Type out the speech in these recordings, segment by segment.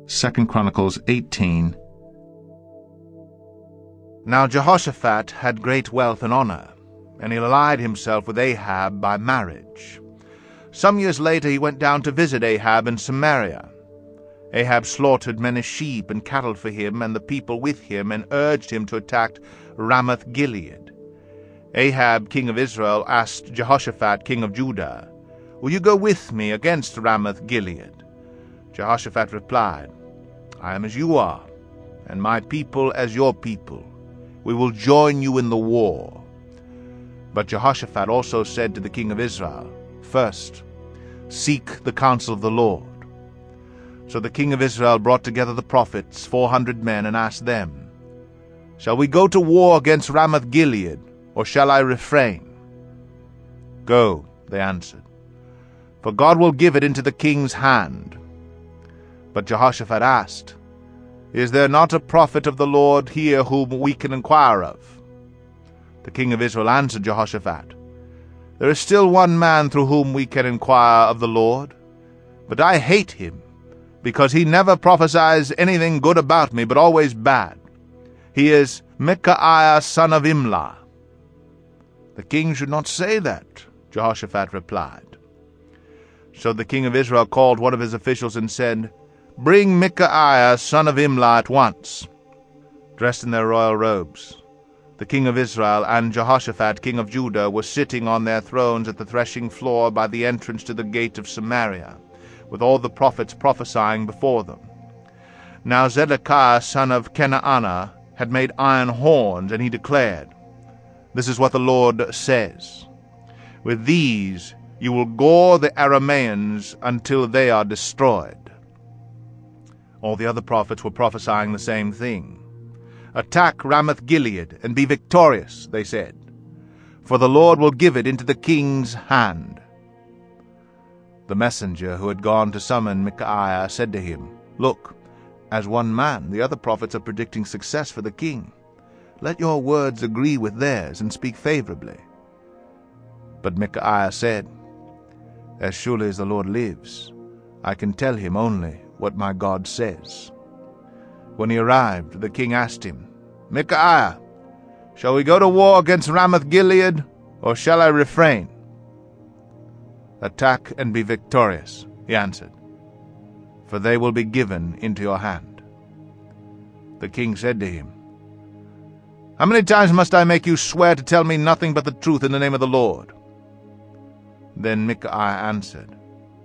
2 Chronicles 18. Now Jehoshaphat had great wealth and honor, and he allied himself with Ahab by marriage. Some years later he went down to visit Ahab in Samaria. Ahab slaughtered many sheep and cattle for him and the people with him, and urged him to attack Ramoth-Gilead. Ahab, king of Israel, asked Jehoshaphat, king of Judah, "Will you go with me against Ramoth-Gilead?" Jehoshaphat replied, "I am as you are, and my people as your people. We will join you in the war." But Jehoshaphat also said to the king of Israel, "First, seek the counsel of the Lord." So the king of Israel brought together the prophets, 400 men, and asked them, "Shall we go to war against Ramoth-Gilead, or shall I refrain?" "Go," they answered, "for God will give it into the king's hand." But Jehoshaphat asked, "Is there not a prophet of the Lord here whom we can inquire of?" The king of Israel answered Jehoshaphat, "There is still one man through whom we can inquire of the Lord, but I hate him, because he never prophesies anything good about me, but always bad. He is Micaiah son of Imlah." "The king should not say that," Jehoshaphat replied. So the king of Israel called one of his officials and said, "Bring Micaiah son of Imlah at once." Dressed in their royal robes, the king of Israel and Jehoshaphat king of Judah were sitting on their thrones at the threshing floor by the entrance to the gate of Samaria, with all the prophets prophesying before them. Now Zedekiah son of Kenaanah had made iron horns, and he declared, "This is what the Lord says, with these you will gore the Arameans until they are destroyed." All the other prophets were prophesying the same thing. "Attack Ramoth-Gilead and be victorious," they said, "for the Lord will give it into the king's hand." The messenger who had gone to summon Micaiah said to him, "Look, as one man the other prophets are predicting success for the king. Let your words agree with theirs and speak favorably." But Micaiah said, "As surely as the Lord lives, I can tell him only what my God says." When he arrived, the king asked him, "Micaiah, shall we go to war against Ramoth-Gilead, or shall I refrain?" "Attack and be victorious," he answered, "for they will be given into your hand." The king said to him, "How many times must I make you swear to tell me nothing but the truth in the name of the Lord?" Then Micaiah answered,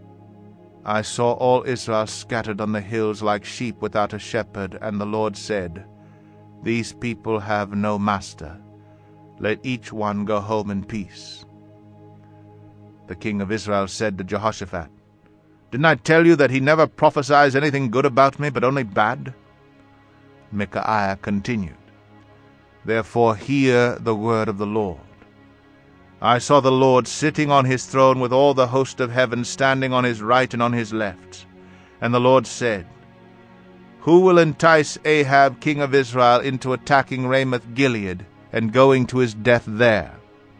"I saw all Israel scattered on the hills like sheep without a shepherd, and the Lord said, 'These people have no master. Let each one go home in peace.'" The king of Israel said to Jehoshaphat, "Didn't I tell you that he never prophesies anything good about me, but only bad?" Micaiah continued, "Therefore hear the word of the Lord. I saw the Lord sitting on his throne with all the host of heaven standing on his right and on his left. And the Lord said, 'Who will entice Ahab king of Israel into attacking Ramoth-Gilead and going to his death there?'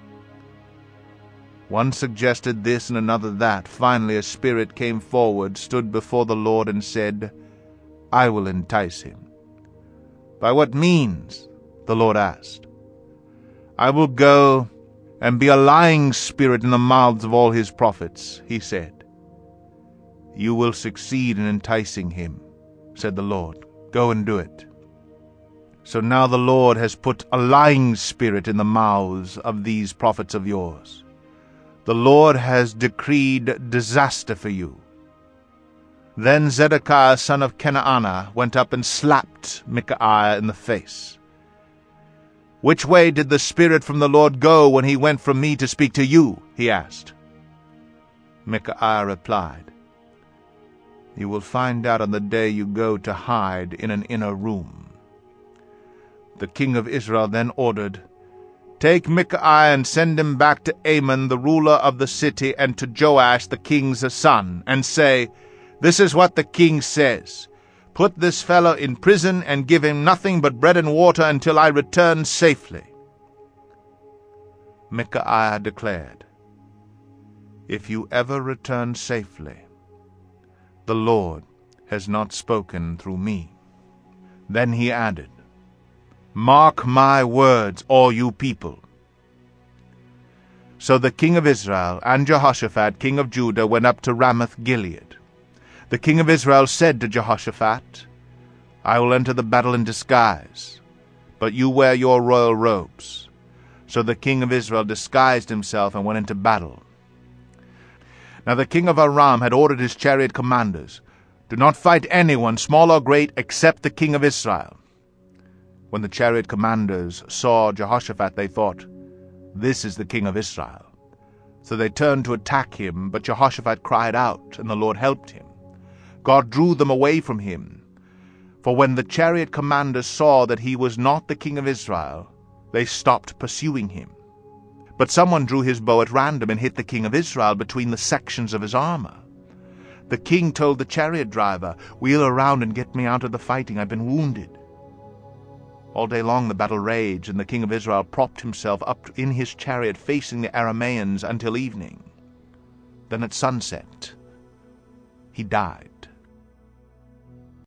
One suggested this and another that. Finally a spirit came forward, stood before the Lord, and said, 'I will entice him.' 'By what means?' the Lord asked. 'I will go and be a lying spirit in the mouths of all his prophets,' he said. 'You will succeed in enticing him,' said the Lord. 'Go and do it.' So now the Lord has put a lying spirit in the mouths of these prophets of yours. The Lord has decreed disaster for you." Then Zedekiah son of Kenaanah went up and slapped Micaiah in the face. "Which way did the Spirit from the Lord go when he went from me to speak to you?" he asked. Micaiah replied, "You will find out on the day you go to hide in an inner room." The king of Israel then ordered, "Take Micaiah and send him back to Amon, the ruler of the city, and to Joash the king's son, and say, 'This is what the king says. Put this fellow in prison and give him nothing but bread and water until I return safely.'" Micaiah declared, "If you ever return safely, the Lord has not spoken through me." Then he added, "Mark my words, all you people." So the king of Israel and Jehoshaphat king of Judah went up to Ramoth-Gilead. The king of Israel said to Jehoshaphat, "I will enter the battle in disguise, but you wear your royal robes." So the king of Israel disguised himself and went into battle. Now the king of Aram had ordered his chariot commanders, "Do not fight anyone, small or great, except the king of Israel." When the chariot commanders saw Jehoshaphat, they thought, "This is the king of Israel." So they turned to attack him, but Jehoshaphat cried out, and the Lord helped him. God drew them away from him. For when the chariot commanders saw that he was not the king of Israel, they stopped pursuing him. But someone drew his bow at random and hit the king of Israel between the sections of his armor. The king told the chariot driver, "Wheel around and get me out of the fighting. I've been wounded." All day long the battle raged, and the king of Israel propped himself up in his chariot facing the Arameans until evening. Then at sunset he died.